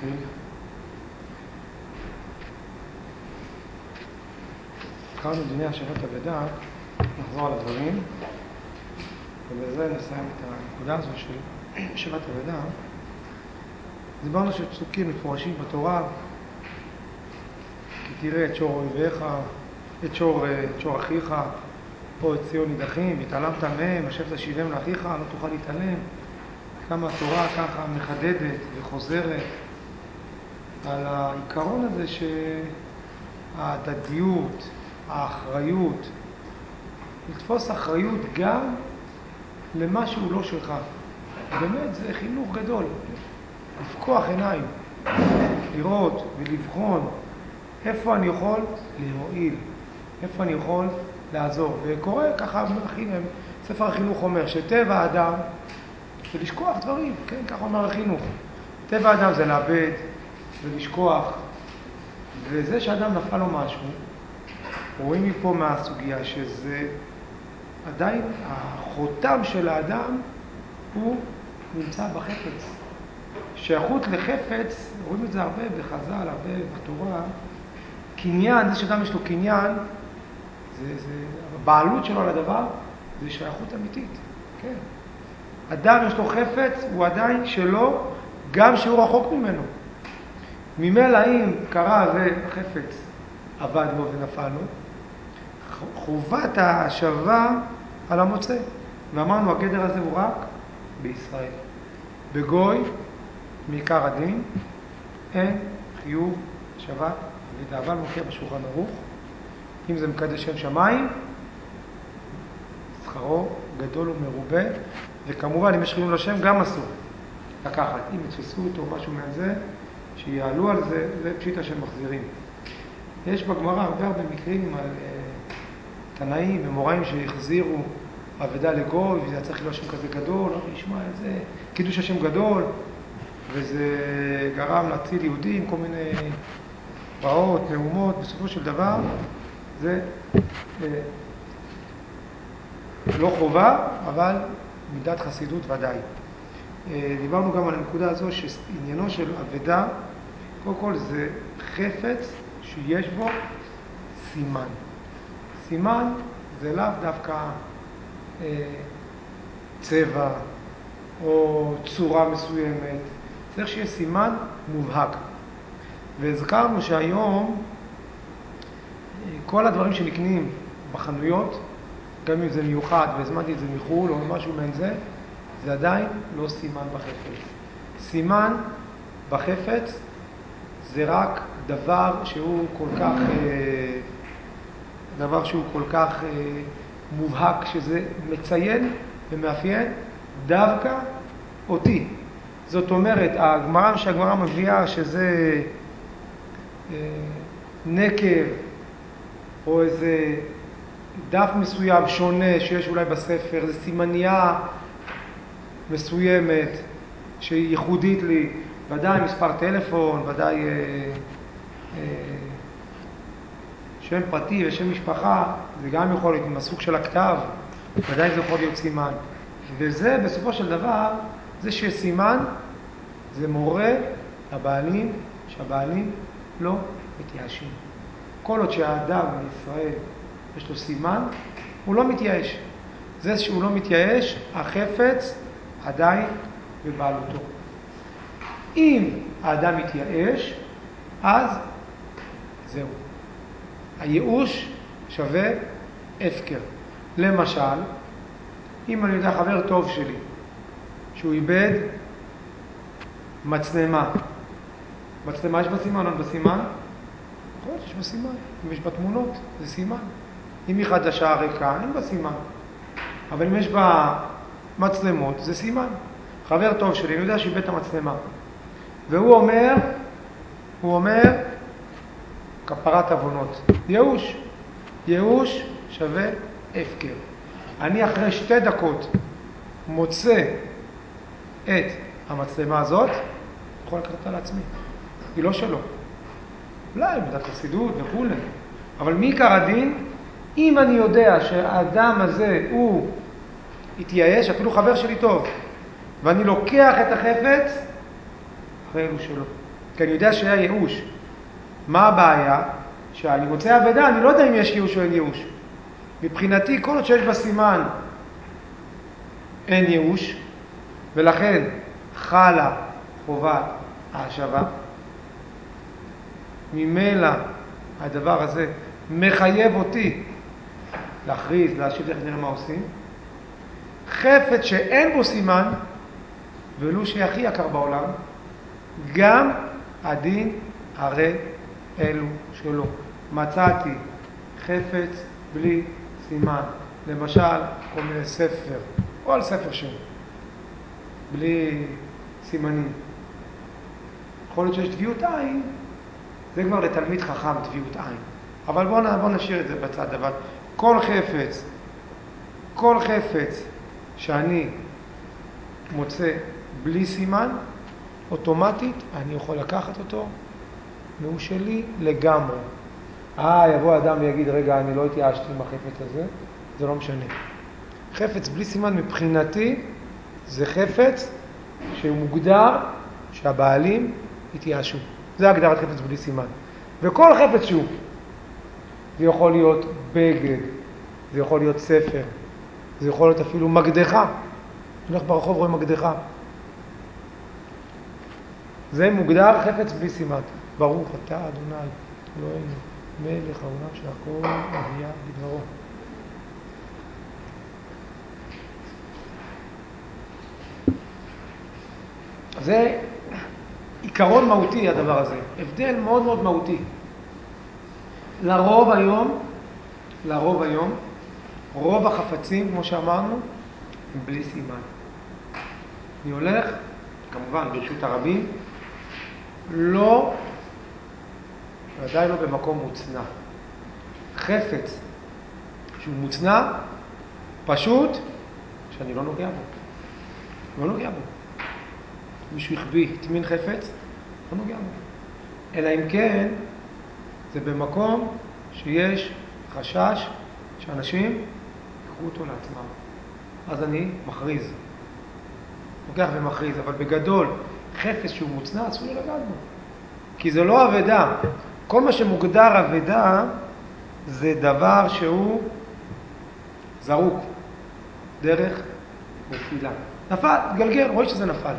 נתחיל. התחלנו דיני השבת אבדה, נחזור על הדברים, ובזה נסיים את הנקודה הזו של שבת אבדה. דיברנו של פסוקים מפורשים בתורה, כי תראה את שור אויביך, את שור אחיך, או את ציון נידחים, והתעלמת מהם, השב תשיבם לאחיך, לא תוכל להתעלם. כמה התורה ככה מחדדת וחוזרת על העיקרון הזה שההדדיות, האחריות, לתפוס אחריות גם למה שהוא לא שלך. באמת זה חינוך גדול, לפקוח עיניים, לראות ולבחון איפה אני יכול להועיל, איפה אני יכול לעזור. וקורא ככה, ספר החינוך אומר שטבע האדם זה לשכוח דברים, כן? ככה אומר החינוך. טבע האדם זה לאבד ולשכוח, וזה שאדם נפל לו משהו, רואים מפה מהסוגיה שזה עדיין החותם של האדם הוא נמצא בחפץ. שייכות לחפץ, רואים את זה הרבה בחז"ל, הרבה בתורה, קניין, זה שאדם יש לו קניין, הבעלות שלו על הדבר, זה שייכות אמיתית, כן. אדם יש לו חפץ, הוא עדיין שלו, גם שהוא רחוק ממנו. ממילא אם קרה והחפץ עבד לו ונפל לו, חובת ההשבה על המוצא. ואמרנו, הגדר הזה הוא רק בישראל. בגוי, מעיקר הדין, אין חיוב שבת אבדה. אבל מופיע בשולחן ערוך, אם זה מקדש שם שמיים, שכרו גדול ומרובה, וכמובן אם יש חיוב לשם גם אסור לקחת. אם יתפסו אותו או משהו מהזה, שיעלו על זה, זה פשיטה שהם מחזירים. יש בגמרא הרבה מקרים על תנאים ומוראים שהחזירו אבדה לגוי, וזה היה צריך להיות שם כזה גדול, לא נשמע את זה, קידוש השם גדול, וזה גרם להציל יהודים, כל מיני רעות, נאומות, בסופו של דבר זה לא חובה, אבל מידת חסידות ודאי. דיברנו גם על הנקודה הזו שעניינו של אבדה, קודם כל זה חפץ שיש בו סימן. סימן זה לאו דווקא צבע או צורה מסוימת, צריך שיהיה סימן מובהק. והזכרנו שהיום כל הדברים שנקנים בחנויות, גם אם זה מיוחד והזמנתי את זה מחול או משהו מעין זה, זה עדיין לא סימן בחפץ. סימן בחפץ זה רק דבר שהוא כל כך מובהק, שזה מציין ומאפיין דווקא אותי. זאת אומרת, שהגמרא מביאה שזה נקב או איזה דף מסוים שונה שיש אולי בספר, זה סימניה מסוימת שהיא ייחודית לי, ודאי מספר טלפון, ודאי שם פרטי ושם משפחה, זה גם יכול להיות עם הסוג של הכתב, ודאי זה יכול להיות סימן. וזה בסופו של דבר, זה שסימן, זה מורה לבעלים, שהבעלים לא מתייאשים. כל עוד שהאדם בישראל יש לו סימן, הוא לא מתייאש. זה שהוא לא מתייאש, החפץ עדיין בבעלותו. אם האדם מתייאש, אז זהו. הייאוש שווה הפקר. למשל, אם אני יודע חבר טוב שלי, שהוא איבד מצלמה. מצלמה יש בסימן או בסימן? נכון, יש בסימן. אם יש בתמונות, זה סימן. אם היא חדשה ריקה, אין בסימן. אבל אם יש בה מצלמות, זה סימן. חבר טוב שלי, אני יודע שאיבד את המצלמה. והוא אומר, כפרת עוונות. ייאוש שווה הפקר. אני אחרי 2 דקות מוצא את המצלמה הזאת, יכול לקחת אותה לעצמי. היא לא שלו. אולי בדת חסידות וכו'. אבל מעיקר הדין, אם אני יודע שהאדם הזה הוא התייאש, אפילו חבר שלי טוב, ואני לוקח את החפץ, אחרי אלו שלו. כי אני יודע שהיה ייאוש. מה הבעיה? שאני מוצא אבדה, אני לא יודע אם יש ייאוש או אין ייאוש. מבחינתי, כל עוד שיש בסימן אין ייאוש, ולכן חלה חובת ההשבה. ממילא הדבר הזה מחייב אותי להכריז, להשיב, איך נראה מה עושים. חפץ שאין בו סימן, ולו שהכי יקר בעולם, גם הדין הרי אלו שלו. מצאתי חפץ בלי סימן, למשל כל מיני ספר, או על ספר שם, בלי סימנים. יכול להיות שיש טביעות עין, זה כבר לתלמיד חכם טביעות עין. אבל בוא נשאיר את זה בצד. אבל כל חפץ שאני מוצא בלי סימן, אוטומטית אני יכול לקחת אותו, והוא שלי לגמרי. יבוא אדם ויגיד, רגע, אני לא התייאשתי עם החפץ הזה, זה לא משנה. חפץ בלי סימן מבחינתי זה חפץ שהוא מוגדר שהבעלים התייאשו. זה הגדרת חפץ בלי סימן. וכל חפץ שהוא, זה יכול להיות בגד, זה יכול להיות ספר, זה יכול להיות אפילו מקדחה. הולך ברחוב רואה מקדחה. זה מוגדר חפץ בלי סימן. ברוך אתה אדוני אלוהינו מלך העולם שהכל נהיה בדברו. זה עיקרון מהותי הדבר הזה, הבדל מאוד מאוד מהותי. לרוב היום, רוב החפצים, כמו שאמרנו, הם בלי סימן. אני הולך, כמובן ברשות הרבים, ודאי לא במקום מוצנע. חפץ שהוא מוצנע, פשוט, שאני לא נוגע בו. מישהו החביא, תמין חפץ, לא נוגע בו. אלא אם כן, זה במקום שיש חשש שאנשים יקחו אותו לעצמם. אז אני מכריז. לוקח ומכריז, אבל בגדול, חפץ שהוא מוצנע, אסור לי לגעת בו. כי זה לא עבדה. כל מה שמוגדר עבדה, זה דבר שהוא זרוק, דרך נפילה. נפל, גלגל, רואה שזה נפל.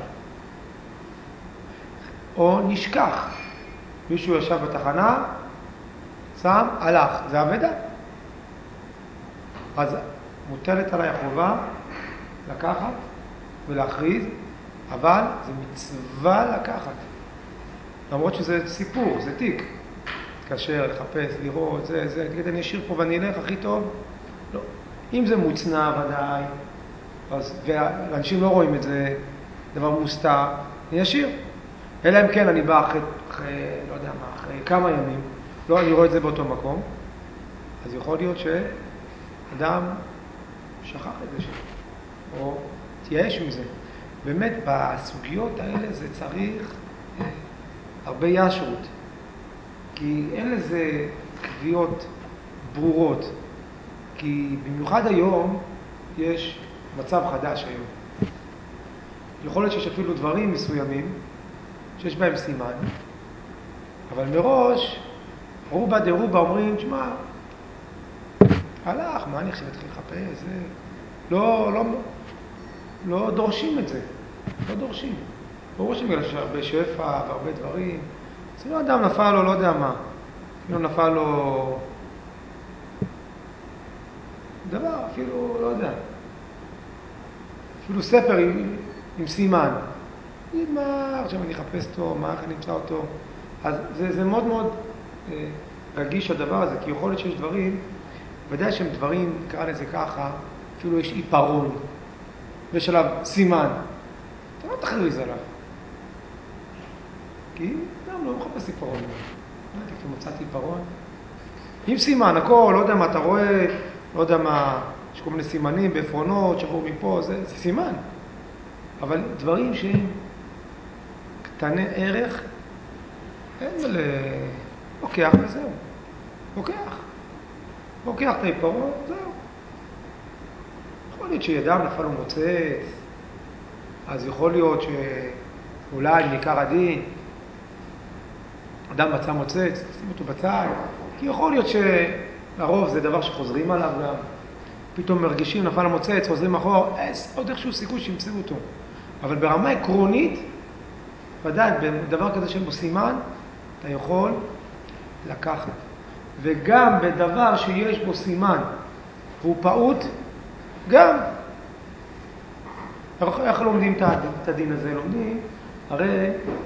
או נשכח. מישהו ישב בתחנה, שם, הלך. זה עבדה. אז מוטלת עליי החובה לקחת ולהכריז, אבל זה מצווה לקחת. למרות שזה סיפור, זה תיק. תקשר, לחפש, לראות, זה. תגיד, אני אשאיר פה ואני אלך, הכי טוב. לא. אם זה מוצנע ודאי, ואנשים לא רואים את זה, דבר מוסתר, אני אשאיר. אלא אם כן אני בא אחרי כמה ימים, לא, אני רואה את זה באותו מקום, אז יכול להיות שאדם שכח את זה שלו, או תייאש מזה. באמת, בסוגיות האלה זה צריך הרבה ישרות, כי אין לזה קביעות ברורות, כי במיוחד היום יש מצב חדש היום. יכול להיות שיש אפילו דברים מסוימים שיש בהם סימן, אבל מראש, רובה דרובה אומרים, תשמע, הלך, מה אני עכשיו אתחיל לחפש? זה... לא דורשים את זה, לא דורשים בגלל שהרבה שפע והרבה דברים. זה לא אדם נפל לו, לא יודע מה, אפילו נפל לו דבר, אפילו, לא יודע, אפילו ספר עם סימן. תגיד מה, עכשיו אני אחפש אותו, מה, איך אני אמצא אותו. אז זה מאוד מאוד רגיש הדבר הזה, כי יכול להיות שיש דברים, ודאי שהם דברים, נקרא לזה ככה, אפילו יש עיפרון, ויש עליו סימן. אתה לא תכריז עליו. כי גם לא מחפש עיפרון. כי מצאתי עיפרון. עם סימן, הכל, לא יודע מה אתה רואה, לא יודע מה, יש כל מיני סימנים בעפרונות, שחור מפה, זה סימן. אבל דברים שהם קטני ערך, אין לוקח וזהו. לוקח את העיפרון, זהו. יכול להיות שידם נפל ומוצץ, אז יכול להיות שאולי ניכר הדין, אדם מצא מוצץ, שים אותו בצד, כי יכול להיות שלרוב זה דבר שחוזרים עליו גם. פתאום מרגישים, נפל המוצץ, חוזרים אחורה, עוד איכשהו סיכוי שימצאו אותו. אבל ברמה עקרונית, ודאי, בדבר כזה שאין בו סימן, אתה יכול לקחת. וגם בדבר שיש בו סימן, והוא פעוט, גם. איך לומדים את הדין הזה? לומדים, הרי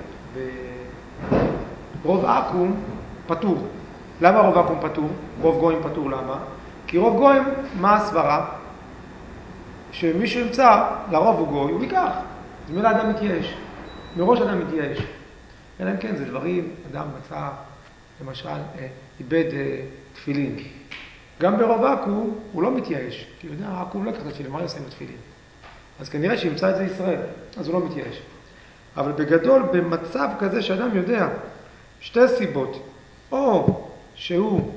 ברוב עקום פטור. למה רוב עקום פטור? רוב גויים פטור, למה? כי רוב גויים, מה הסברה? שמי שימצא, לרוב הוא גוי, הוא ייקח. אז מילה אדם מתייאש. מראש אדם מתייאש. אלא אם כן, זה דברים, אדם מצא, למשל, איבד תפילין. גם ברוב עקום הוא לא מתייאש. כי יודע, עקום לא יקח את התפילין, מה יעשה עם התפילין? אז כנראה שימצא את זה ישראל, אז הוא לא מתייאש. אבל בגדול, במצב כזה שאדם יודע, שתי סיבות, או שהוא,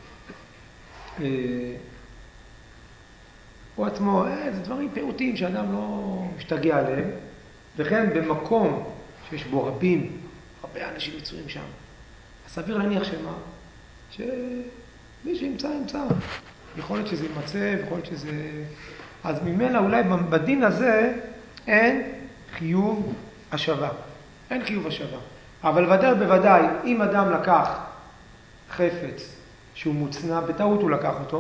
הוא עצמו, זה דברים פעוטים שאדם לא משתגע עליהם, וכן במקום שיש בו רבים, הרבה אנשים מצויים שם, אז סביר להניח שמה? שמי שימצא, ימצא. יכול להיות שזה יימצא, יכול להיות שזה... אז ממילא אולי בדין הזה אין חיוב השווה. אין חיוב השווה. אבל ודאי בוודאי, אם אדם לקח חפץ שהוא מוצנע, בטעות הוא לקח אותו,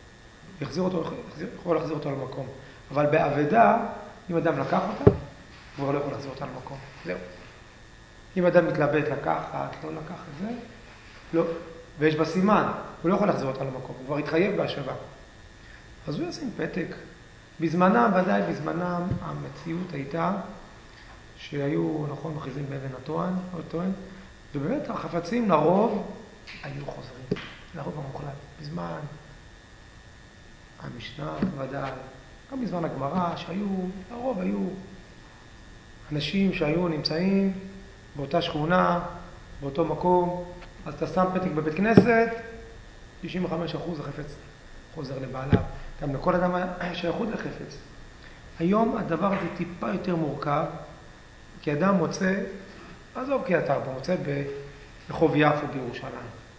יכול להחזיר אותו למקום. אבל בעבדה, אם אדם לקח אותה, הוא לא יכול להחזיר אותה למקום. זהו. אם אדם מתלבט לקחת, לא לקח את זה, לא. ויש בה סימן, הוא לא יכול להחזיר אותה למקום. הוא כבר התחייב בהשווה. אז הוא ישים פתק. בזמנם, ודאי בזמנם, המציאות הייתה שהיו, נכון, מכריזים באבן הטוען, ובאמת החפצים לרוב היו חוזרים, לרוב המוחלט. בזמן המשנה, ודאי, גם בזמן הגמרא, שהיו, לרוב היו אנשים שהיו נמצאים באותה שכונה, באותו מקום, אז אתה שם פתק בבית כנסת, 95% החפץ חוזר לבעליו. גם לכל אדם היה שייכות לחפץ. היום הדבר הזה טיפה יותר מורכב, כי אדם מוצא, עזוב כי אתה מוצא ברחוב יפו בירושלים.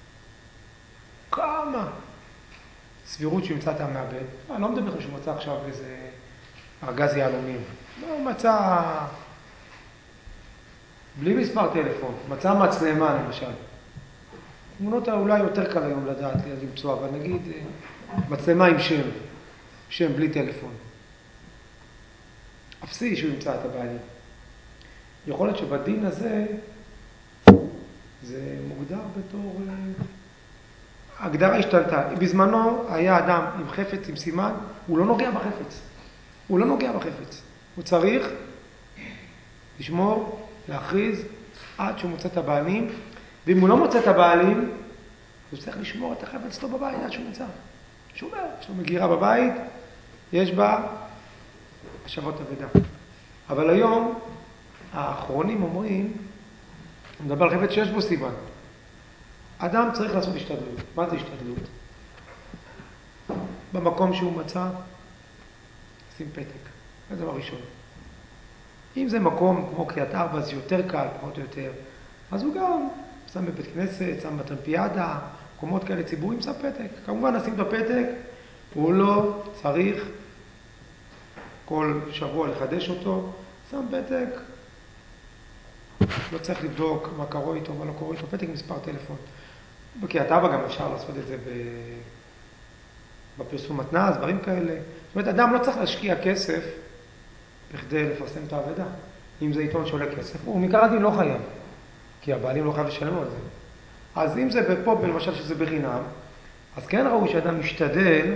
כמה סבירות שימצא את המעבד. אני לא מדבר שהוא מצא עכשיו איזה ארגז יהלומים. לא, מצא בלי מספר טלפון, מצא מצלמה למשל. תמונות אולי יותר קל היום לדעת למצוא, אבל נגיד מצלמה עם שם בלי טלפון. אפסי שהוא ימצא את הבעלים. יכול להיות שבדין הזה זה מוגדר בתור... ההגדרה השתלטה. בזמנו היה אדם עם חפץ, עם סימן, הוא לא נוגע בחפץ. הוא לא נוגע בחפץ. הוא צריך לשמור, להכריז עד שהוא מוצא את הבעלים, ואם הוא לא מוצא את הבעלים, הוא צריך לשמור את החפץ שלו בבית עד שהוא נמצא. שומר, יש לו מגירה בבית, יש בה השבות אבדה. אבל היום האחרונים אומרים, אני מדבר על חפץ שיש בו סימן. אדם צריך לעשות השתדלות. מה זה השתדלות? במקום שהוא מצא, שים פתק. זה דבר ראשון. אם זה מקום כמו קריית ארבע, זה יותר קל, פחות או יותר, אז הוא גם שם בבית כנסת, שם בטרמפיאדה, מקומות כאלה ציבוריים, שם פתק. כמובן, נשים את הפתק, הוא לא צריך כל שבוע לחדש אותו, שם פתק, לא צריך לבדוק מה קורה איתו, מה לא קורה איתו, פתק מספר טלפון. בקריית ארבע גם אפשר לעשות את זה בפרסום מתנ"ס, דברים כאלה. זאת אומרת, אדם לא צריך להשקיע כסף בכדי לפרסם את העבודה. אם זה עיתון שעולה כסף, הוא מקרא דין לא חייב, כי הבעלים לא חייב לשלם על זה. אז אם זה פה, למשל שזה בחינם, אז כן ראוי שאדם משתדל,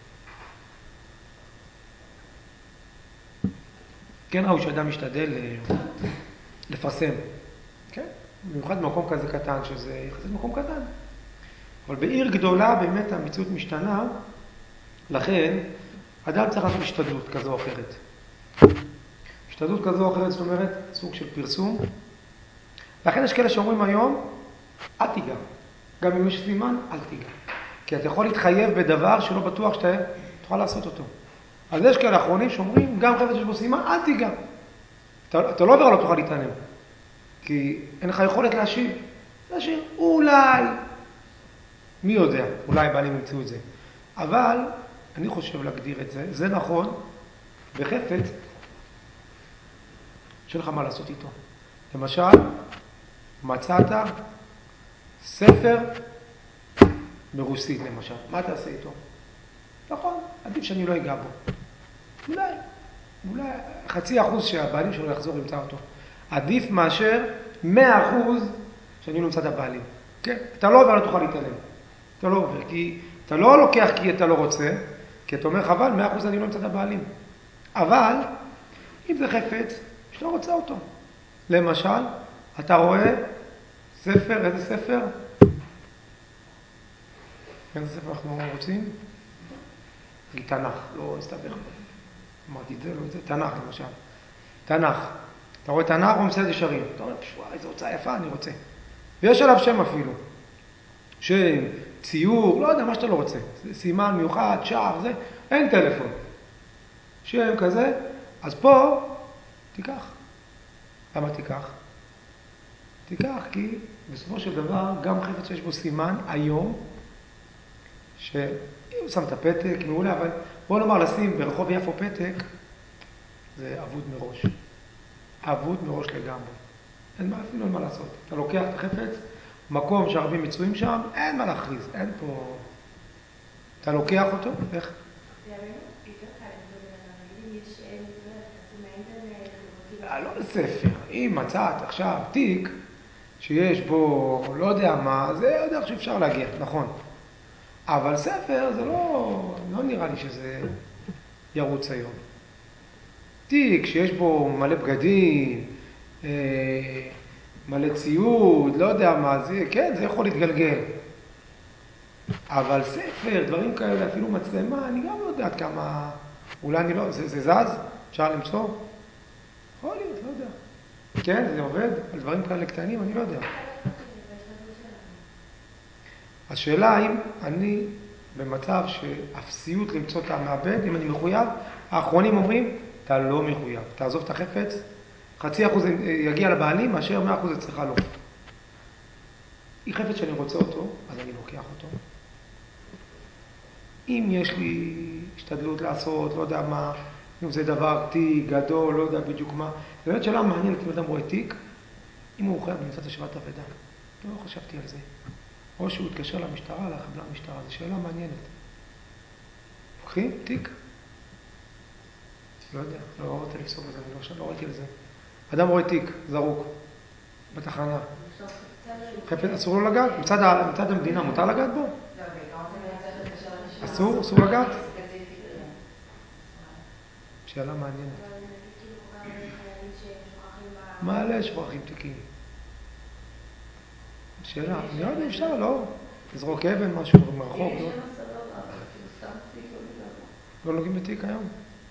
לפרסם. כן? במיוחד במקום כזה קטן, שזה יחסית מקום קטן. אבל בעיר גדולה באמת המציאות משתנה, לכן אדם צריך לעשות השתדלות כזו או אחרת. השתדלות כזו או אחרת, זאת אומרת, סוג של פרסום. לכן יש כאלה שאומרים היום, אל תיגע. גם אם יש סימן, אל תיגע. כי אתה יכול להתחייב בדבר שלא בטוח שאתה תוכל לעשות אותו. אז יש כאלה אחרונים שאומרים, גם חפץ שיש בו סימן, אל תיגע. אתה לא עובר, לא תוכל להתענם. כי אין לך יכולת להשיב. נשאיר, אולי, מי יודע, אולי בעלים ימצאו את זה. אבל אני חושב להגדיר את זה, זה נכון, בחפץ, שאין לך מה לעשות איתו. למשל, מצאת ספר ברוסית למשל, מה תעשה איתו? נכון, עדיף שאני לא אגע בו. אולי 0.5% שהבעלים שלו יחזור ימצא אותו. עדיף מאשר 100% שאני לא אמצא את הבעלים. כן? אתה לא עובר, לא תוכל להתעלם. אתה לא עובר, כי אתה לא לוקח כי אתה לא רוצה, כי אתה אומר חבל, 100% אני לא אמצא את הבעלים. אבל, אם זה חפץ, שאתה רוצה אותו. למשל, אתה רואה ספר, איזה ספר? איזה ספר אנחנו רוצים? תנ"ך, לא הסתבך. אמרתי את זה, לא את זה, תנ"ך למשל. תנ"ך. אתה רואה תנ"ך או מסעד ישרים? אתה אומר, וואי, איזו הוצאה יפה, אני רוצה. ויש עליו שם אפילו. שם, ציור, לא יודע, מה שאתה לא רוצה. סימן מיוחד, שער, זה, אין טלפון. שם כזה, אז פה, תיקח. למה תיקח? תיקח כי בסופו של דבר, גם חפץ שיש בו סימן, היום, שאם הוא שם את הפתק, מעולה, אבל בוא נאמר לשים ברחוב יפו פתק, זה אבוד מראש. אבוד מראש לגמרי. אפילו אין מה לעשות. אתה לוקח את החפץ, מקום שהרבים מצויים שם, אין מה להכריז, אין פה... אתה לוקח אותו, איך? לא ספר. אם מצאת עכשיו תיק שיש בו לא יודע מה, זה יודע שאפשר להגיע, נכון. אבל ספר זה לא נראה לי שזה ירוץ היום. תיק שיש בו מלא בגדים, מלא ציוד, לא יודע מה זה, כן, זה יכול להתגלגל. אבל ספר, דברים כאלה, אפילו מצלמה, אני גם לא יודעת כמה, אולי אני לא, זה זז? אפשר למצוא? יכול להיות, לא יודע. כן, זה עובד? על דברים כאלה קטנים, אני לא יודע. השאלה האם אני במצב שאפסיות למצוא את המעבד, אם אני מחויב, האחרונים אומרים, אתה לא מחויב. תעזוב את החפץ, 0.5% יגיע לבעלים, מאשר 100% אצלך לא. היא חפץ שאני רוצה אותו, אז אני לוקח אותו. אם יש לי השתדלות לעשות, לא יודע מה, אם זה דבר תיק, גדול, לא יודע בדיוק מה. זו באמת שאלה מעניינת, אם אדם רואה תיק, אם הוא חייב למצוא את השבת אבדה. לא חשבתי על זה. או שהוא התקשר למשטרה, לחבלה המשטרה. זו שאלה מעניינת. לוקחים? תיק? לא יודע, לא ראיתי לפסוק בזה, אני לא ראיתי על זה. אדם רואה תיק, זרוק, בתחנה. אסור לו לגעת? מצד המדינה מותר לגעת בו? אסור לגעת? שאלה מעניינת. מה אלה שוכחים תיקים? שאלה, נראה לי אפשר, לא? לזרוק אבן, משהו מרחוק, לא? לא נוגעים בתיק היום?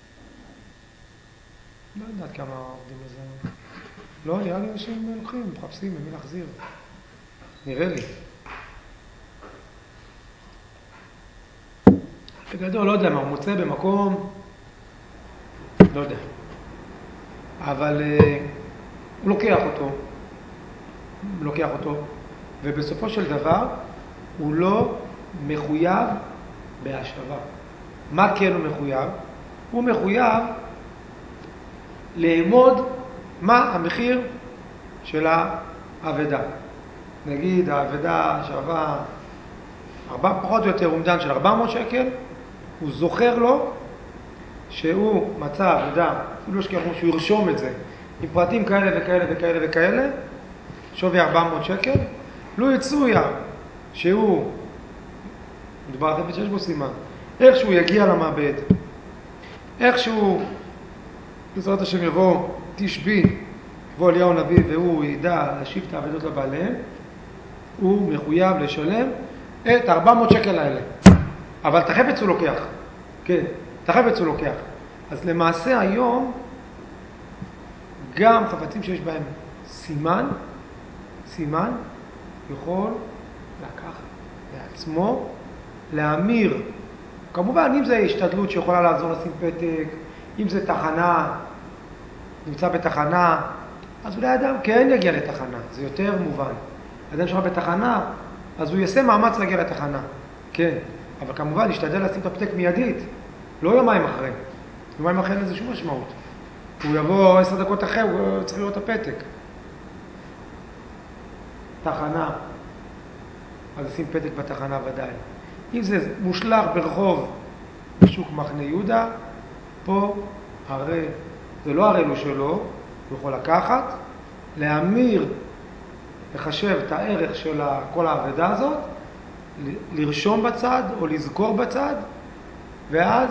לא יודעת כמה עובדים לזה. לא, נראה לי אנשים לוקחים, מחפשים במי להחזיר. נראה לי. בגדול, לא יודע מה, הוא מוצא במקום, לא יודע. אבל הוא לוקח אותו, ובסופו של דבר הוא לא מחויב בהשבה. מה כן הוא מחויב? הוא מחויב לאמוד מה המחיר של האבדה. נגיד האבדה שווה פחות או יותר אומדן של 400 שקל, הוא זוכר לו שהוא מצא אבדה, אפילו יש כאלה שהוא ירשום את זה, עם פרטים כאלה וכאלה וכאלה וכאלה, שווי 400 שקל, לא יצויה שהוא, מדובר על חפץ שיש בו סימן, איך שהוא יגיע למעבד, איך שהוא, בעזרת השם יבוא תשבי, יבוא אליהו הנביא והוא ידע להשיב את האבדות לבעליהם, הוא מחויב לשלם את 400 שקל האלה. אבל את החפץ הוא לוקח. כן, את החפץ הוא לוקח. אז למעשה היום, גם חפצים שיש בהם סימן, יכול לקחת לעצמו, להמיר. כמובן, אם זה השתדלות שיכולה לעזור לשים פתק, אם זה תחנה, נמצא בתחנה, אז אולי אדם כן יגיע לתחנה, זה יותר מובן. אדם שכב בתחנה, אז הוא יעשה מאמץ להגיע לתחנה. כן, אבל כמובן ישתדל לשים את הפתק מיידית, לא יומיים אחרי. יומיים אחרי אין לזה שום משמעות. הוא יבוא 10 דקות אחרי, הוא צריך לראות את הפתק. תחנה, אז לשים פתק בתחנה ודאי. אם זה מושלך ברחוב בשוק מחנה יהודה, פה הרי, זה לא הרי לו שלו, הוא יכול לקחת, להמיר, לחשב את הערך של כל העבודה הזאת, לרשום בצד או לזכור בצד, ואז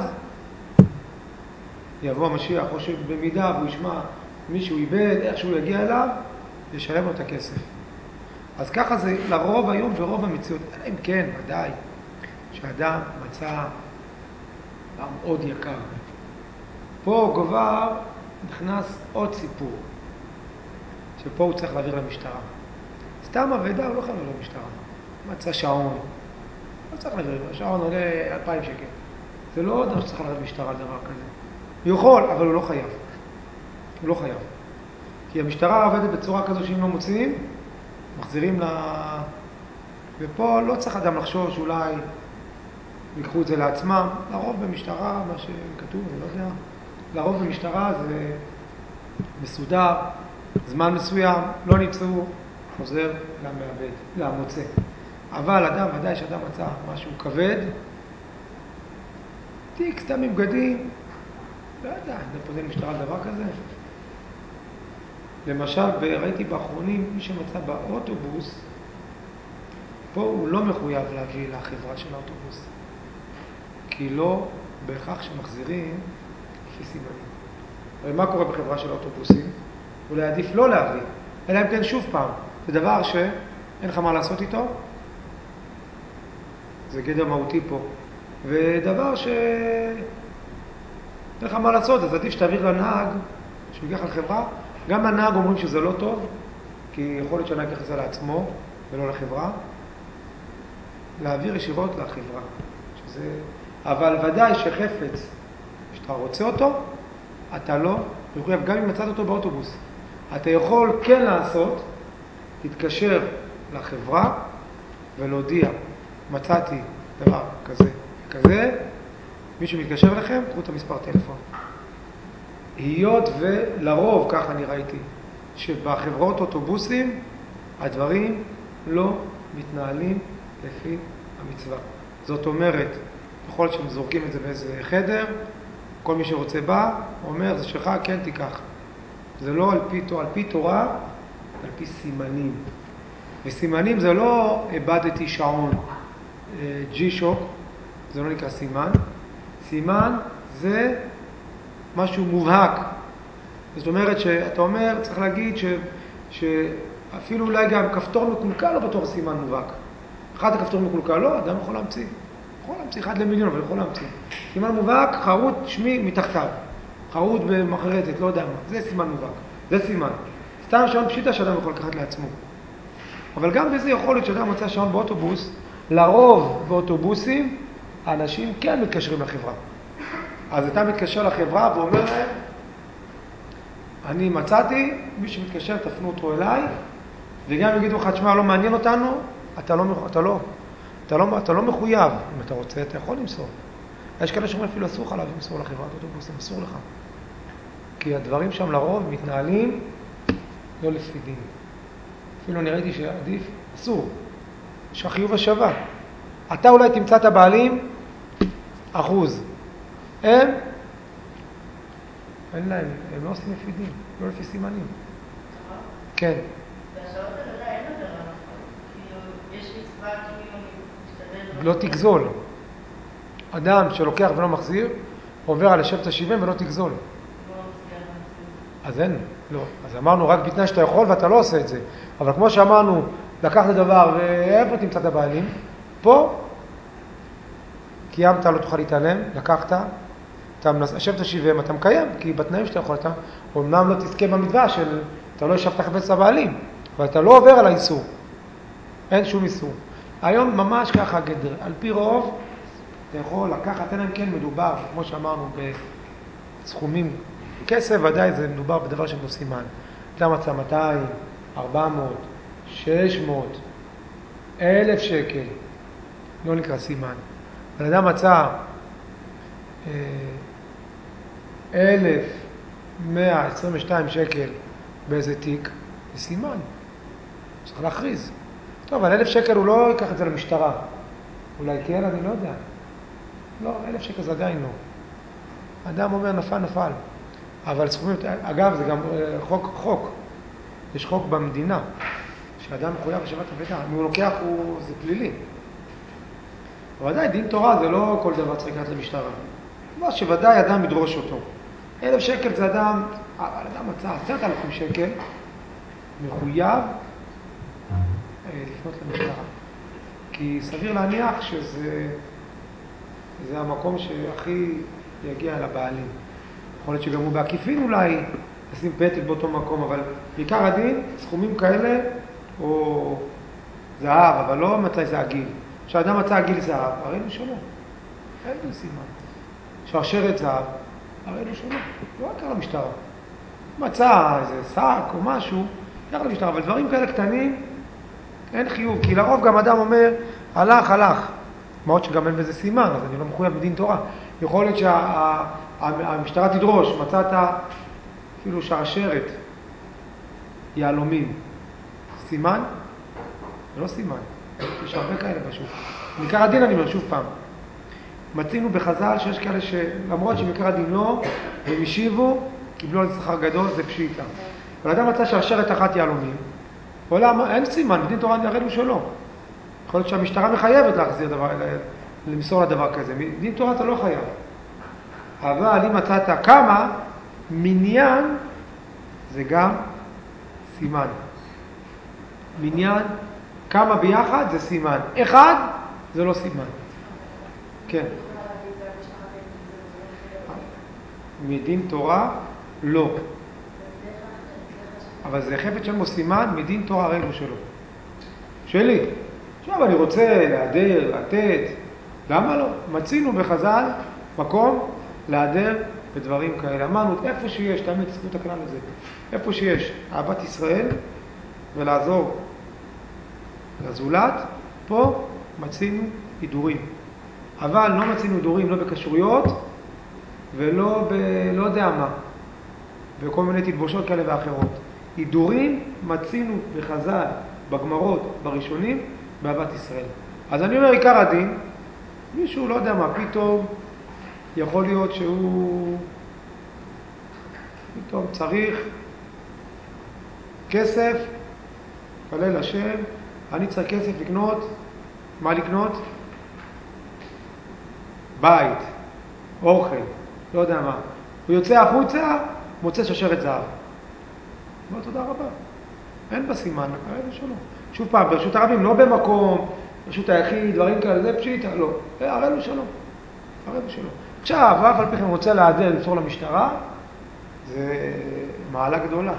יבוא המשיח, או שבמידה והוא ישמע מישהו איבד, איך שהוא יגיע אליו, ישלם לו את הכסף. אז ככה זה לרוב היום ורוב המציאות. אם כן, ודאי, שאדם מצא מאוד יקר. פה כבר נכנס עוד סיפור, שפה הוא צריך להעביר למשטרה. סתם עבדה הוא לא חייב להעביר למשטרה. מצא שעון. לא צריך להעביר, שעון עולה 2,000 שקל. זה לא עוד שצריך להעביר למשטרה על דבר כזה. הוא יכול, אבל הוא לא חייב. הוא לא חייב. כי המשטרה עובדת בצורה כזו שאם לא מוצאים, מחזירים ופה לא צריך אדם לחשוב שאולי ייקחו את זה לעצמם. לרוב במשטרה, מה שכתוב, אני לא יודע, לרוב במשטרה זה מסודר, זמן מסוים, לא נמצאו, חוזר למעבד, למוצא. אבל אדם, ודאי שאדם מצא משהו כבד, תיק סתם עם בגדים, לא יודע, אני פונה למשטרה על דבר כזה. למשל, ראיתי באחרונים, מי שמצא באוטובוס, פה הוא לא מחויב להביא לחברה של האוטובוס. כי לא בהכרח שמחזירים לפי סימנים. הרי מה קורה בחברה של האוטובוסים? אולי עדיף לא להביא, אלא אם כן שוב פעם. זה דבר שאין לך מה לעשות איתו, זה גדר מהותי פה. ודבר שאין לך מה לעשות, אז עדיף שתעביר לנהג, שהוא ייקח על חברה. גם לנהג אומרים שזה לא טוב, כי יכול להיות שהנהג יחזר לעצמו ולא לחברה. להעביר ישירות לחברה. אבל ודאי שחפץ, שאתה רוצה אותו, אתה לא מחויב, גם אם מצאת אותו באוטובוס. אתה יכול כן לעשות, תתקשר לחברה ולהודיע, מצאתי דבר כזה וכזה, מישהו מתקשר לכם, תראו את המספר טלפון. היות ולרוב, ככה אני ראיתי, שבחברות אוטובוסים הדברים לא מתנהלים לפי המצווה. זאת אומרת, יכול להיות שהם זורקים את זה באיזה חדר, כל מי שרוצה בא, אומר, זה שלך, כן תיקח. זה לא על פי תורה, על פי סימנים. וסימנים זה לא איבדתי שעון G-Shock, זה לא נקרא סימן. סימן זה משהו מובהק. זאת אומרת שאתה אומר, צריך להגיד שאפילו אולי גם כפתור מקולקל לא בתור סימן מובהק. אחד הכפתור מקולקל לא, אדם יכול להמציא. יכול להמציא, 1 למיליון, אבל יכול להמציא. סימן מובהק, חרוט שמי מתחתיו. חרוט במחרטת, לא יודע מה. זה סימן מובהק. זה סימן. סתם שעון פשיטה שאדם יכול לקחת לעצמו. אבל גם בזה יכול להיות שאדם מצא שעון באוטובוס, לרוב באוטובוסים, האנשים כן מתקשרים לחברה. אז אתה מתקשר לחברה ואומר להם, אני מצאתי, מי שמתקשר תפנו אותו אליי, וגם יגידו לך, תשמע, לא מעניין אותנו, אתה לא מחויב. אם אתה רוצה, אתה יכול למסור. יש כאלה שאומרים אפילו אסור לך להביא למסור לחברת אוטובוסים, אסור לך. כי הדברים שם לרוב מתנהלים לא לפי דין. אפילו אני ראיתי שעדיף, אסור. יש לך חיוב השווה. אתה אולי תמצא את הבעלים, 1%. אין להם, הם לא עושים לפי דין, לא לפי סימנים. כן. והשעות עבודה אין עבירה, כאילו, יש מצווה כאילו משתדל... לא תגזול. אדם שלוקח ולא מחזיר, עובר על השבט ה-70 ולא תגזול. אז אין, לא. אז אמרנו רק בתנאי שאתה יכול ואתה לא עושה את זה. אבל כמו שאמרנו, לקחת דבר ואיפה תמצא את הבעלים? פה קיימת, לא תוכל להתעלם, לקחת, השבט ה-70, אתה מקיים, כי בתנאים שאתה יכול, אתה אומנם לא תזכה במצווה של, אתה לא ישבת לחפש הבעלים, אבל אתה לא עובר על האיסור. אין שום איסור. היום ממש ככה גדר. על פי רוב, אתה יכול לקחת, אין להם כן מדובר, כמו שאמרנו, בסכומים כסף, ודאי זה מדובר בדבר שבו סימן. אתה מצא 200, 400, 600, 1,000 שקל, לא נקרא סימן. בן אדם מצא 1,122 שקל באיזה תיק, זה סימן. צריך להכריז. טוב, אבל 1,000 שקל הוא לא ייקח את זה למשטרה. אולי כן, אני לא יודע. לא, 1,000 שקל זה עדיין לא. אדם אומר נפל. אבל סכומים, אגב, זה גם חוק. יש חוק במדינה, שאדם מחויב השבת אבדה. אם הוא לוקח, זה פלילי. אבל ודאי, דין תורה זה לא כל דבר צריך לקחת למשטרה. מה שוודאי אדם ידרוש אותו. 1,000 שקל זה אדם מצא 10,000 שקל, מחויב לפנות למשטרה. כי סביר להניח שזה המקום שהכי יגיע לבעלים. יכול להיות שגם הוא בעקיפין אולי לשים פתק באותו מקום, אבל בעיקר הדין, סכומים כאלה, או זהב, אבל לא מתי זה הגיל. כשאדם מצא הגיל זהב, הרי לו שלא. אין לו סימן. שרשרת זהב, הרי לו שלא. לא רק למשטרה. מצא איזה שק או משהו, יקר למשטרה, אבל דברים כאלה קטנים, אין חיוב. כי לרוב גם אדם אומר, הלך. מה עוד שגם אין בזה סימן, אז אני לא מחויב בדין תורה. יכול להיות שהמשטרה תדרוש, מצאת אפילו שרשרת, יהלומים. סימן? זה לא סימן. יש הרבה כאלה בשוק. בעיקר הדין אני אומר שוב פעם. מצינו בחז"ל שיש כאלה שלמרות שבעיקר הדין לא, הם השיבו, קיבלו על שכר גדול, זה פשיטה. אבל אדם מצא שרשרת אחת יהלומים, אין סימן, בדין תורה נראה לו שלא. יכול להיות שהמשטרה מחייבת להחזיר למסור לדבר כזה. בדין תורה אתה לא חייב. אבל אם מצאת כמה, מניין זה גם סימן. מניין, כמה ביחד זה סימן. אחד זה לא סימן. כן. מדין תורה לא. אבל זה חפץ שם סימן, מדין תורה הרי לא שלו. שלי. עכשיו אני רוצה להדר, לתת. למה לא? מצינו בחז"ל מקום להדר בדברים כאלה. אמרנו, איפה שיש, תמיד תזכרו את הכלל הזה. איפה שיש אהבת ישראל ולעזור לזולת, פה מצינו הידורים. אבל לא מצינו הידורים, לא בקשוריות ולא לא יודע מה. וכל מיני תלבושות כאלה ואחרות. הידורים מצינו בחז"ל, בגמרות, בראשונים, באהבת ישראל. אז אני אומר, עיקר הדין, מישהו לא יודע מה, פתאום יכול להיות שהוא פתאום צריך כסף, כלל השם, אני צריך כסף לקנות, מה לקנות? בית, אוכל, לא יודע מה. הוא יוצא החוצה, מוצא שרשרת זהב. אומר תודה רבה. אין בסימן, הרי שלא. שוב פעם, ברשות הרבים, לא במקום, ברשות היחיד, דברים כאלה, זה פשיטה, לא. הרי לו שלא. הרי לו שלא. עכשיו, אף על פי כן רוצה להעדר, למסור למשטרה, זה מעלה גדולה.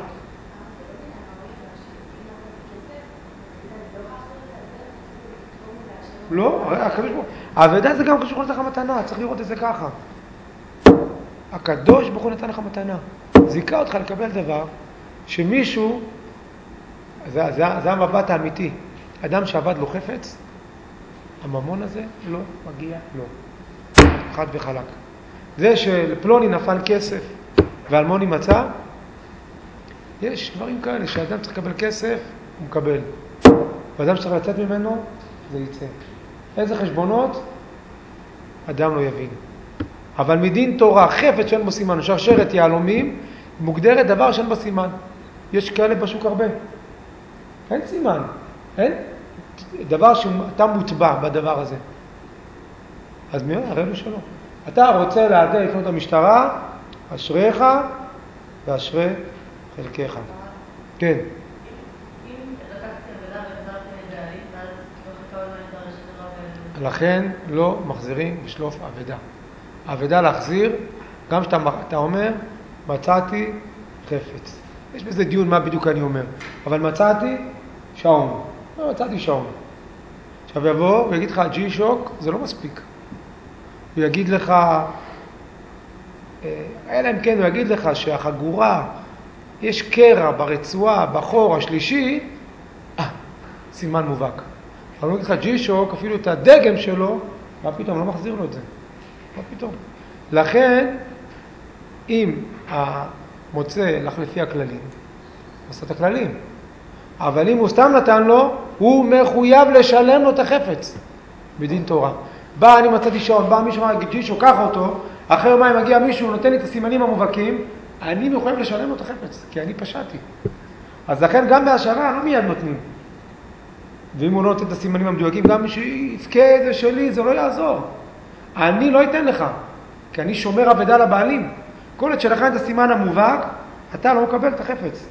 לא, הרי הקדוש ברוך הוא. האבדה זה גם קשור לתך המתנה, צריך לראות את זה ככה. הקדוש ברוך הוא נתן לך מתנה. זיקה אותך לקבל דבר שמישהו, זה המבט האמיתי. אדם שעבד לו חפץ, הממון הזה לא מגיע לו. חד וחלק. זה שלפלוני נפל כסף ואלמוני מצא, יש דברים כאלה שאדם צריך לקבל כסף, הוא מקבל. ואדם שצריך לצאת ממנו, זה יצא. איזה חשבונות? אדם לא יבין. אבל מדין תורה, חפץ שאין בו סימן, שרשרת יהלומים, מוגדרת דבר שאין בו סימן. יש כאלה בשוק הרבה. אין סימן. אין דבר שאתה מוטבע בדבר הזה. אז מי אומר? הרי לו שלא. אתה רוצה להעדר לפנות המשטרה, אשריך ואשרי חלקך. כן. אם לקחתי עבודה והחזרתי לבעלים, ואז לא חכה עוד מעט הרשת דבר לכן לא מחזירים בשלוף עבדה. עבדה להחזיר, גם שאתה אומר, מצאתי חפץ. יש בזה דיון מה בדיוק אני אומר. אבל מצאתי שעון. לא מצאתי שעון. עכשיו יבוא ויגיד לך, ג'י שוק, זה לא מספיק. הוא יגיד לך, אלא אם כן הוא יגיד לך שהחגורה, יש קרע ברצועה, בחור השלישי, סימן מובהק. אבל אני אגיד לך, ג'י-שוק, אפילו את הדגם שלו, מה פתאום, לא מחזיר לו את זה. מה פתאום. לכן, אם המוצא הלך לפי הכללים, עושה את הכללים. אבל אם הוא סתם נתן לו, הוא מחויב לשלם לו את החפץ. בדין תורה. בא, אני מצאתי שעון, בא מישהו, ג'י-שוק, קח אותו, אחרי יומיים מגיע מישהו, נותן לי את הסימנים המובהקים, אני מחויב לשלם לו את החפץ, כי אני פשעתי. אז לכן גם בהשארה לא מיד נותנים. ואם הוא לא נותן את הסימנים המדויקים, גם מי שיפקה זה שלי, זה לא יעזור. אני לא אתן לך, כי אני שומר עבדה לבעלים. כל עוד שלך את הסימן המובהק, אתה לא מקבל את החפץ.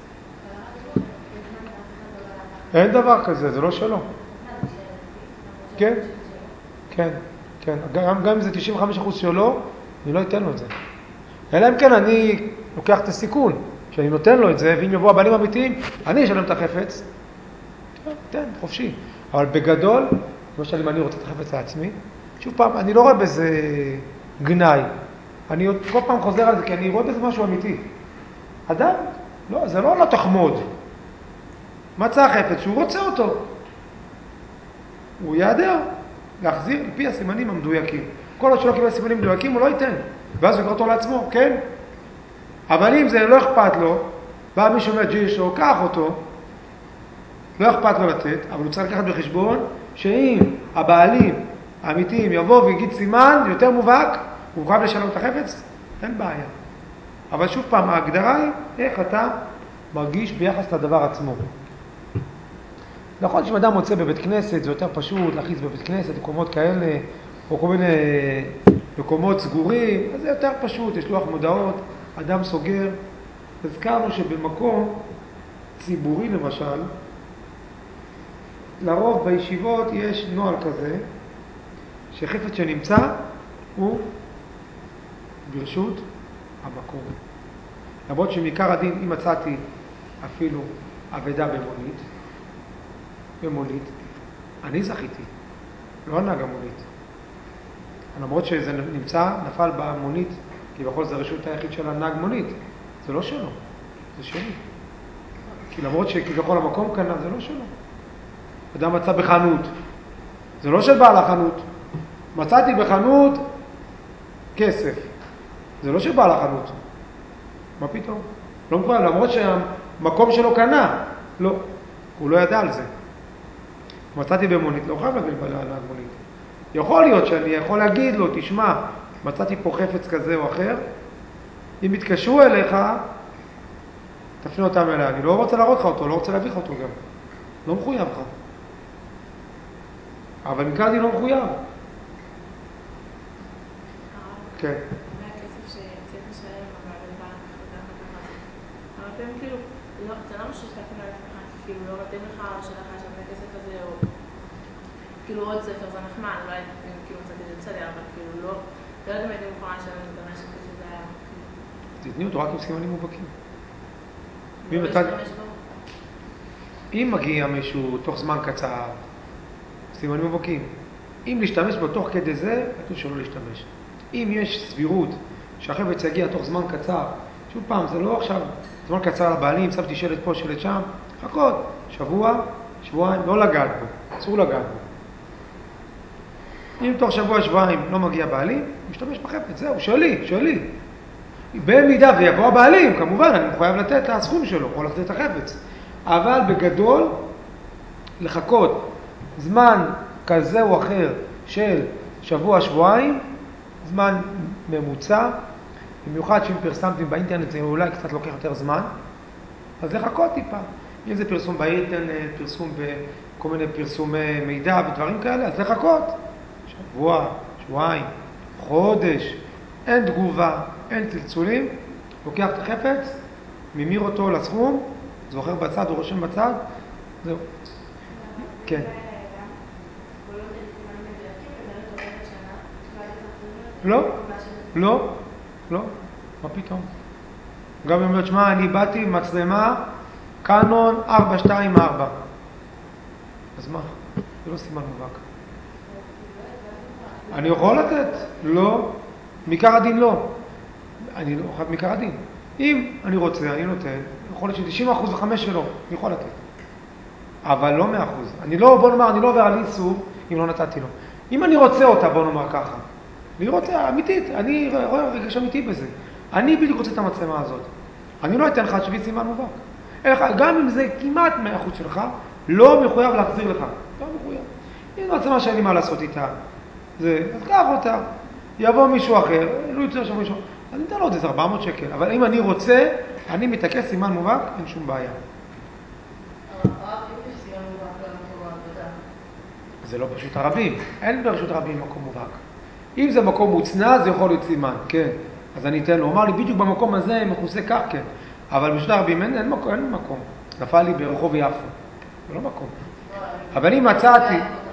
אין דבר כזה, זה לא שלו. כן, כן, כן. גם אם זה 95% שלו, אני לא אתן לו את זה. אלא אם כן אני לוקח את הסיכון, שאני נותן לו את זה, ואם יבוא הבעלים אמיתיים, אני אשלם את החפץ. תן, חופשי. אבל בגדול, למשל אם אני רוצה את החפץ לעצמי, שוב פעם, אני לא רואה בזה גנאי. אני כל פעם חוזר על זה, כי אני רואה בזה משהו אמיתי. אדם, לא, זה לא תחמוד. מצא החפץ שהוא רוצה אותו. הוא יעדר להחזיר לפי הסימנים המדויקים. כל עוד שלא קיבל סימנים מדויקים, הוא לא ייתן. ואז הוא יקרא אותו לעצמו, כן? אבל אם זה לא אכפת לו, בא מישהו אומר ג'י-שוק, קח אותו, לא אכפת לו לתת, אבל הוא צריך לקחת בחשבון שאם הבעלים האמיתיים יבוא ויגיד סימן יותר מובהק, הוא חייב לשלם את החפץ, אין בעיה. אבל שוב פעם, ההגדרה היא איך אתה מרגיש ביחס לדבר עצמו. נכון שאם אדם מוצא בבית כנסת, זה יותר פשוט להכניס בבית כנסת, מקומות כאלה, או כל מיני מקומות סגורים, אז זה יותר פשוט, יש לוח מודעות, אדם סוגר. הזכרנו שבמקום ציבורי למשל, לרוב בישיבות יש נוהל כזה, שחפץ שנמצא הוא ברשות המקום. למרות שמעיקר הדין, אם מצאתי אפילו אבדה במונית, אני זכיתי, לא הנהג המונית. למרות שזה נמצא, נפל במונית, כי בכל זה הרשות היחיד של הנהג מונית, זה לא שלו, זה שלי. כי למרות שכביכול המקום קנה, זה לא שלו. אדם מצא בחנות, זה לא של בעל החנות. מצאתי בחנות כסף, זה לא של בעל החנות. מה פתאום? לא מחויב, למרות שהמקום שלו קנה, לא, הוא לא ידע על זה. מצאתי במונית, לא חייב להביא לנהג מונית. יכול להיות שאני יכול להגיד לו, תשמע, מצאתי פה חפץ כזה או אחר, אם יתקשרו אליך, תפנה אותם אליי. אני לא רוצה להראות לך אותו, לא רוצה להביא לך אותו גם. לא מחויב לך. אבל מכאן אני לא מחויב. כן. מהכסף שצריך לשלם, אבל לבנק, אבל אתם כאילו, זה לא משהו שאתה קונה לעצמך, כאילו לא מתאים לך או שלך שם הכסף הזה, או כאילו עוד ספר, זה נחמד, אולי כאילו מצאתי את זה בסדר, אבל כאילו לא יודעת אם מוכנה לשלם את המשק שזה היה. תתני אותו רק עם סימנים מובהקים. לא להשתמש בו? אם מגיע מישהו תוך זמן קצר, סימנים מובהקים. אם להשתמש בו תוך כדי זה, כתוב שלא להשתמש. אם יש סבירות שהחפץ יגיע תוך זמן קצר, שוב פעם, זה לא עכשיו זמן קצר לבעלים, שמתי שלט פה, שלט שם, חכות, שבוע, שבועיים, לא לגעת בו, אסור לגעת בו. אם תוך שבוע, שבועיים לא מגיע בעלים, משתמש בחפץ, זהו, שלי. במידה ויבוא הבעלים, כמובן, אני מחויב לתת את הסכום שלו, או לתת את החפץ. אבל בגדול, לחכות זמן כזה או אחר של שבוע, שבועיים, זמן ממוצע, במיוחד שאם פרסמתם באינטרנט זה אולי קצת לוקח יותר זמן, אז לחכות טיפה. אם זה פרסום באינטרנט, פרסום בכל מיני פרסומי מידע ודברים כאלה, אז לחכות. שבוע, שבועיים, חודש, אין תגובה, אין צלצולים, לוקח את החפץ, ממיר אותו לסכום, זוכר בצד או רושם בצד, זהו. כן. לא, מה פתאום? גם אם אומרת, שמה, אני באתי עם מצלמה, קאנון 424. אז מה? זה לא סימן מובהק. אני יכול לתת? לא. מעיקר הדין לא. אני לא אוכל מעיקר הדין. אם אני רוצה, אני נותן, יכול להיות ש90% ו5 שלו, אני יכול לתת. אבל לא 100%. אני לא, בוא נאמר, אני לא עובר על איסור אם לא נתתי לו. אם אני רוצה אותה, בוא נאמר ככה. אני רוצה, אמיתית, אני רואה רגש אמיתי בזה. אני בדיוק רוצה את המצלמה הזאת. אני לא אתן לך שבי סימן מובהק. גם אם זה כמעט 100% שלך, לא מחויב להחזיר לך. לא מחויב. אם מצלמה שאין לי מה לעשות איתה, אז קח אותה. יבוא מישהו אחר, לא יוצא עכשיו מישהו, אז ניתן לו עוד איזה 400 שקל. אבל אם אני רוצה, אני מתעקש סימן מובהק, אין שום בעיה. זה לא פשוט ערבים. אין ברשות ערבים מקום מובהק. אם זה מקום מוצנע, זה יכול להיות סימן, כן. אז אני אתן לו. הוא אמר לי, בדיוק במקום הזה מכוסה כך, כן. אבל ברשות ערבים אין מקום. נפל לי ברחוב יפו. זה לא מקום. אבל אם מצאתי...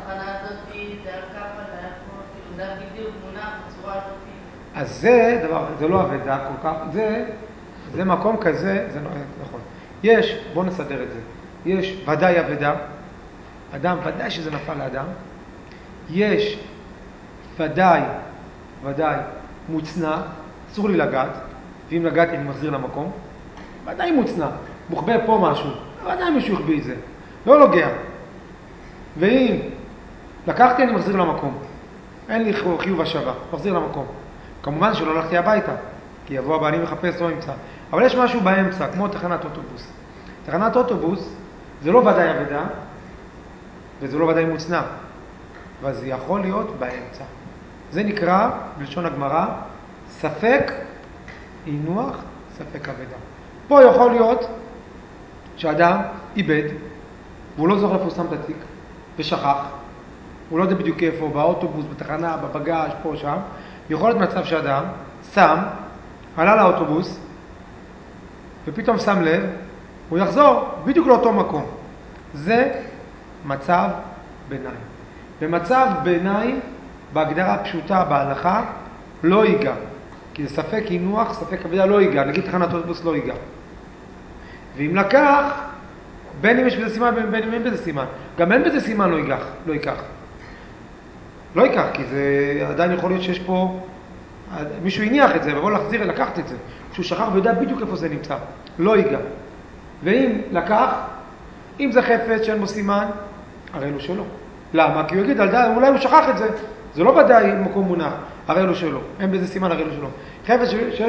אז זה דבר, זה לא אבדה כל כך. זה מקום כזה, זה נכון. יש, בוא נסדר את זה. יש ודאי אבדה. אדם, ודאי שזה נפל לאדם. יש ודאי מוצנע, אסור לי לגעת, ואם לגעתי אני מחזיר למקום. ודאי מוצנע, מוחבא פה משהו, ודאי מישהו יחביא את זה, לא נוגע. ואם לקחתי אני מחזיר למקום, אין לי חיוב השבה, מחזיר למקום. כמובן שלא הלכתי הביתה, כי יבוא הבעלים מחפש לא ימצא. אבל יש משהו באמצע, כמו תחנת אוטובוס. תחנת אוטובוס זה לא ודאי אבדה, וזה לא ודאי מוצנע, וזה יכול להיות באמצע. זה נקרא, בלשון הגמרא, ספק אינוח, ספק אבדה. פה יכול להיות שאדם איבד, והוא לא זוכר איפה הוא שם את התיק, ושכח, הוא לא יודע בדיוק איפה, באוטובוס, בתחנה, בבגאז', פה, שם. יכול להיות מצב שאדם שם, עלה לאוטובוס, ופתאום שם לב, הוא יחזור בדיוק לאותו מקום. זה מצב ביניים. במצב ביניים, בהגדרה פשוטה בהלכה, לא ייגע. כי זה ספק אינוח, ספק אבדה לא ייגע. נגיד תחנת אוטובוס לא ייגע. ואם לקח, בין אם יש בזה סימן, בין אם אין בזה סימן. גם אין בזה סימן לא ייקח. לא ייקח, כי זה עדיין יכול להיות שיש פה, מישהו הניח את זה, ובוא להחזיר, לקחת את זה. כשהוא שכח ויודע בדיוק איפה זה נמצא. לא ייגע. ואם לקח, אם זה חפץ שאין בו סימן, הרי אלו שלו. למה? כי הוא יגיד, אולי הוא שכח את זה. זה לא ודאי מקום מונח, הרי אלו שלו. אין בזה סימן, הרי אלו שלו. חפץ שיש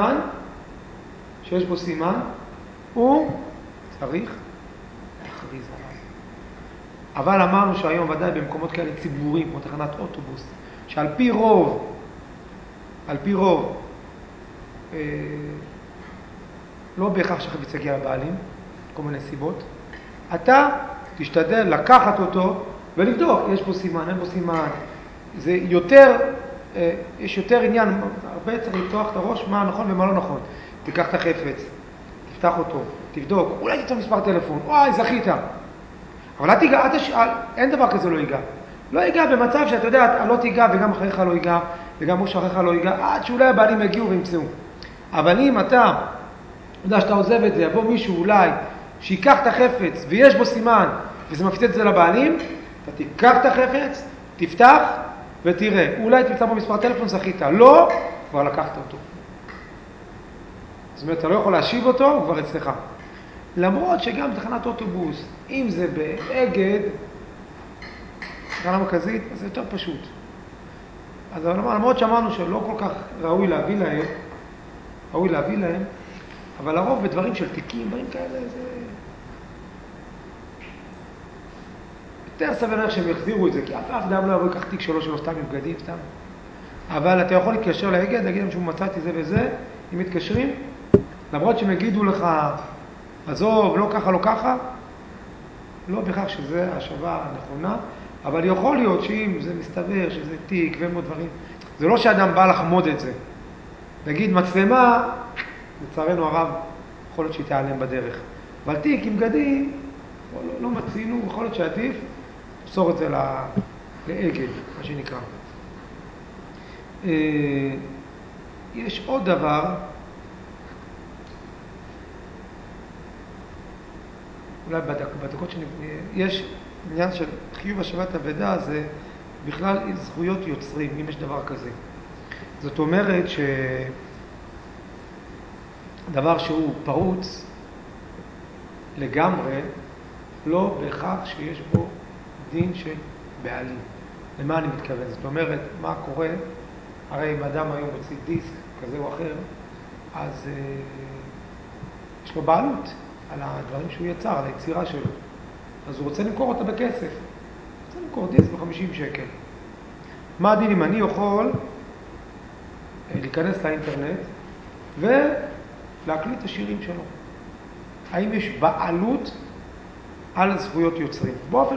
בו סימן, הוא צריך להכריז עליו. אבל אמרנו שהיום ודאי במקומות כאלה ציבוריים, כמו תחנת אוטובוס, שעל פי רוב, לא בהכרח שחפץ יגיע לבעלים, כל מיני סיבות, אתה תשתדל לקחת אותו ולבדוק, יש פה סימן, אין פה סימן. זה יותר, יש יותר עניין, הרבה צריך לפתוח את הראש, מה נכון ומה לא נכון. תיקח את החפץ, תפתח אותו, תבדוק, אולי תצא מספר טלפון, וואי, זכית. אבל אל תיגע, אין דבר כזה לא ייגע. לא ייגע במצב שאתה יודע, לא תיגע וגם אחריך לא ייגע, וגם מי שאחריך לא ייגע, עד שאולי הבעלים יגיעו וימצאו. אבל אם אתה יודע שאתה עוזב את זה, יבוא מישהו אולי שיקח את החפץ ויש בו סימן, וזה מפציץ את זה לבעלים, אתה תיקח את החפץ, תפתח ותראה. אולי תמצא בו מספר טלפון, זכית. לא, כבר לקחת אותו. זאת אומרת, אתה לא יכול להשיב אותו, הוא כבר אצלך. למרות שגם בתחנת אוטובוס, אם זה באגד, תחנה מרכזית, אז זה יותר פשוט. אז למרות שאמרנו שלא כל כך ראוי להביא להם, אבל לרוב בדברים של תיקים, דברים כאלה, זה... יותר סביר איך שהם יחזירו את זה, כי אף אדם לא יבוא לקח תיק שלו סתם עם בגדים, סתם. אבל אתה יכול להתקשר לאגד, להגיד להם שהוא מצאתי זה וזה, אם מתקשרים, למרות שהם יגידו לך, עזוב, לא ככה, לא בכך שזה השבה הנכונה, אבל יכול להיות שאם זה מסתבר שזה תיק והם עוד דברים, זה לא שאדם בא לחמוד את זה. נגיד מצלמה, לצערנו הרב, יכול להיות שהיא תיעלם בדרך. אבל תיק עם בגדים, לא מצינו, יכול להיות שעדיף, למסור את זה לאגד, מה שנקרא. יש עוד דבר, אולי בדקות יש עניין של חיוב השבת אבדה, זה בכלל זכויות יוצרים, אם יש דבר כזה. זאת אומרת שדבר שהוא פרוץ לגמרי, לא בהכרח שיש בו דין של בעלים. למה אני מתכוון? זאת אומרת, מה קורה? הרי אם אדם היום מוציא דיסק כזה או אחר, אז יש לו בעלות על הדברים שהוא יצר, על היצירה שלו. אז הוא רוצה למכור אותה בכסף. הוא רוצה למכור דיסק ב-50 שקל. מה הדין אם אני יכול להיכנס לאינטרנט ולהקליט את השירים שלו? האם יש בעלות על זכויות יוצרים? באופן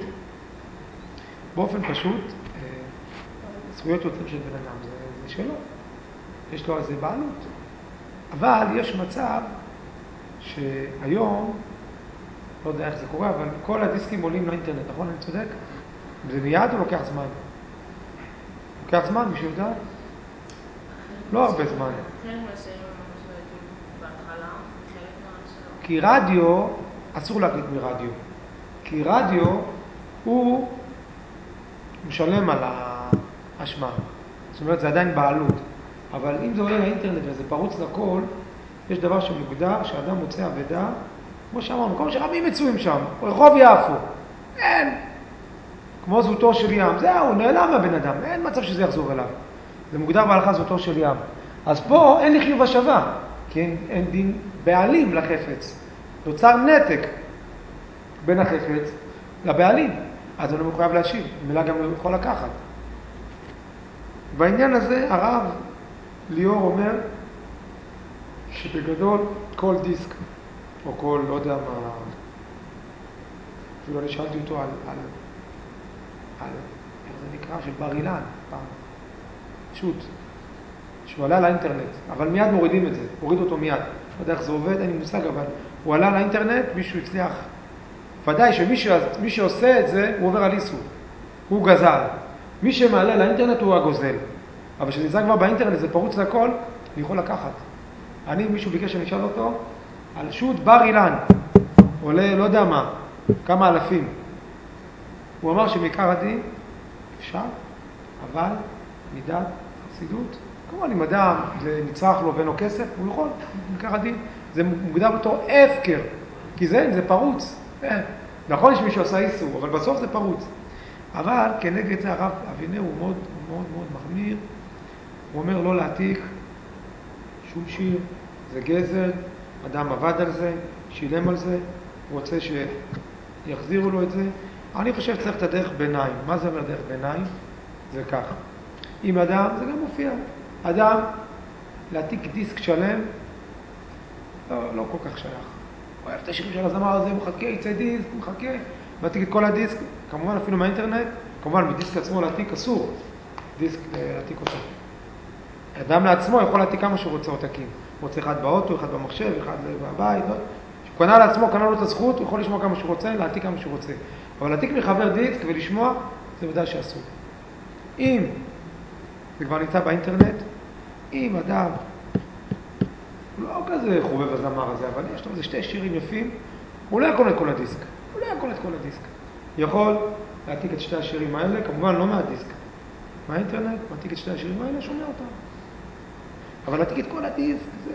פשוט, זכויות יוצרים של בן אדם זה שלו. יש לו על זה בעלות. אבל יש מצב שהיום, לא יודע איך זה קורה, אבל כל הדיסקים עולים לאינטרנט, נכון? אני צודק? זה מיד או לוקח זמן? לוקח זמן, מישהו יודע? לא הרבה זמן. חלק מהשירים ממש לא הגיעו בהתחלה, חלק מהשלום. כי רדיו, אסור להקליט מרדיו. כי רדיו הוא משלם על האשמה. זאת אומרת, זה עדיין בעלות. אבל אם זה עולה לאינטרנט וזה פרוץ לכל, יש דבר שמוגדר שאדם מוצא אבדה, כמו שאמרנו, כמו שרבים מצויים שם, רחוב יפו. אין. כמו זהותו של ים. זהו, נעלם הבן אדם. אין מצב שזה יחזור אליו. זה מוגדר בהלכה זהותו של ים. אז פה אין לי חיוב השבה, כי אין דין בעלים לחפץ. נוצר נתק בין החפץ לבעלים. אז אני מחויב להשיב. במילה גם לא יכול לקחת. בעניין הזה הרב ליאור אומר שבגדול כל דיסק, או כל, לא יודע מה, אפילו אני שאלתי אותו על איך זה נקרא, של בר אילן, פעם, פשוט, שהוא עלה לאינטרנט, אבל מיד מורידים את זה, הוריד אותו מיד, לא יודע איך זה עובד, אין לי מושג, אבל הוא עלה לאינטרנט, מישהו הצליח, ודאי שמי שעושה את זה, הוא עובר על איסור, הוא גזל, מי שמעלה לאינטרנט הוא הגוזל, אבל כשנמצא כבר באינטרנט זה פרוץ לכל, אני יכול לקחת. מישהו ביקש שאני אשאל אותו, על שוט בר אילן, עולה לא יודע מה, כמה אלפים. הוא אמר שמעיקר הדין אפשר, אבל מידת חסידות, כמובן אם אדם זה נצרך לו ואין לו כסף, הוא יכול, מעיקר הדין, זה מוגדר בתור הפקר, כי זה פרוץ. נכון יש מי שעושה איסור, אבל בסוף זה פרוץ. אבל כנגד זה הרב אבינר הוא מאוד מאוד מאוד מחמיר, הוא אומר לא להעתיק שום שיר, זה גזל, אדם עבד על זה, שילם על זה, הוא רוצה שיחזירו לו את זה. אני חושב שצריך את הדרך ביניים. מה זה אומר דרך ביניים? זה ככה. אם אדם, זה גם מופיע, אדם להעתיק דיסק שלם, לא כל כך שייך. הוא אוהב את השירים של הזמר הזה, הוא מחכה, יצא דיסק, הוא מחכה, להעתיק את כל הדיסק, כמובן אפילו מהאינטרנט, כמובן בדיסק עצמו להעתיק אסור, דיסק להעתיק אותו. אדם לעצמו יכול להעתיק כמה שהוא רוצה עותקים. הוא רוצה אחד באוטו, אחד במחשב, אחד בבית. לא? שהוא קנה לעצמו, קנה לו את הזכות, הוא יכול לשמוע כמה שהוא רוצה, להעתיק כמה שהוא רוצה. אבל להעתיק מחבר דיסק ולשמוע, זה ודאי שאסור. אם זה כבר נמצא באינטרנט, אם אדם, הוא לא כזה חובב הזמר הזה, אבל יש לו איזה שתי שירים יפים, הוא לא יקול את כל הדיסק. יכול להעתיק את שתי השירים האלה, כמובן לא מהדיסק. מהאינטרנט, מעתיק את שתי השירים האלה, שומע אותם. אבל להעתיק את כל הדיסק זה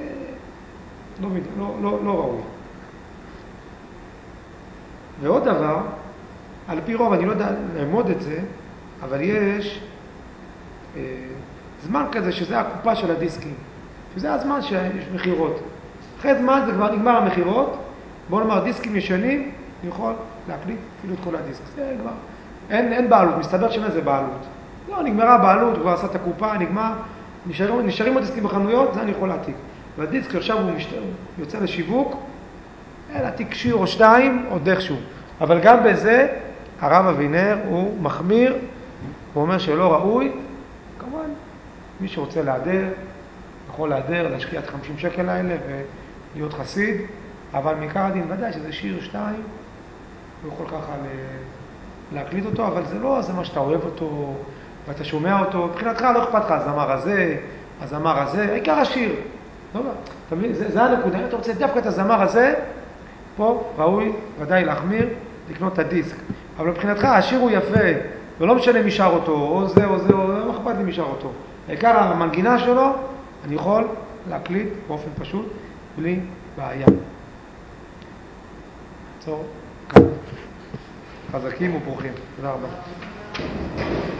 לא ראוי. ועוד דבר, על פי רוב, אני לא יודע לעמוד את זה, אבל יש זמן כזה שזה הקופה של הדיסקים. שזה הזמן שיש מחירות. אחרי זמן זה כבר נגמר המחירות, בוא נאמר דיסקים ישנים, אני יכול להקליט אפילו את כל הדיסק. זה כבר, אין בעלות, מסתבר שאין איזה בעלות. לא, נגמרה בעלות, כבר עשה את הקופה, נגמר, נשארים הדיסקים בחנויות, זה אני יכול להעתיק. והדיסק עכשיו הוא יוצא לשיווק, להעתיק שיר או שתיים, עוד איכשהו. אבל גם בזה, הרב אבינר הוא מחמיר, הוא אומר שלא ראוי, כמובן, מי שרוצה להדר, יכול להדר, להשקיע את 50 שקל האלה ולהיות חסיד, אבל מעיקר הדין ודאי שזה שיר שתיים, הוא יכול ככה להקליט אותו, אבל זה לא, זה מה שאתה אוהב אותו, ואתה שומע אותו, מבחינתך לא אכפת לך, הזמר הזה, העיקר השיר. לא, אתה מבין, זה הנקודה, אם אתה רוצה דווקא את הזמר הזה, פה ראוי ודאי להחמיר, לקנות את הדיסק. אבל מבחינתך השיר הוא יפה, ולא משנה מי שר אותו, או זה, לא אכפת לי מי שר אותו. העיקר המנגינה שלו, אני יכול להקליט באופן פשוט, בלי בעיה. עצור. חזקים וברוכים. תודה רבה.